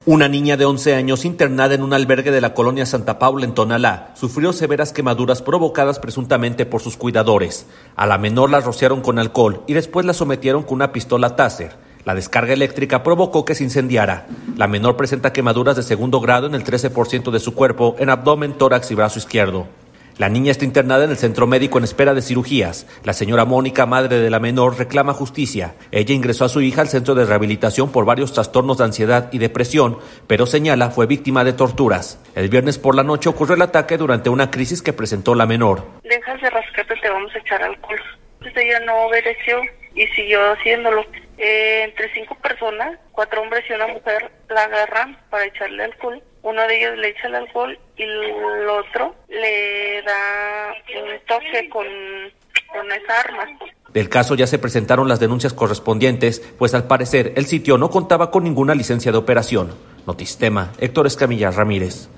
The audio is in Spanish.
Una niña de 11 años internada en un albergue de la colonia Santa Paula en Tonalá sufrió severas quemaduras provocadas presuntamente por sus cuidadores. A la menor la rociaron con alcohol y después la sometieron con una pistola Taser. La descarga eléctrica provocó que se incendiara. La menor presenta quemaduras de segundo grado en el 13% de su cuerpo, en abdomen, tórax y brazo izquierdo. La niña está internada en el centro médico en espera de cirugías. La señora Mónica, madre de la menor, reclama justicia. Ella ingresó a su hija al centro de rehabilitación por varios trastornos de ansiedad y depresión, pero señala fue víctima de torturas. El viernes por la noche ocurrió el ataque durante una crisis que presentó la menor. Dejas de rascarte, te vamos a echar alcohol. Pues ella no obedeció y siguió haciéndolo. Entre 5 personas, 4 hombres y una mujer, la agarran para echarle alcohol. Uno de ellos le echa el alcohol y el otro le da un toque con esa arma. Del caso ya se presentaron las denuncias correspondientes, pues al parecer el sitio no contaba con ninguna licencia de operación. Notistema, Héctor Escamilla Ramírez.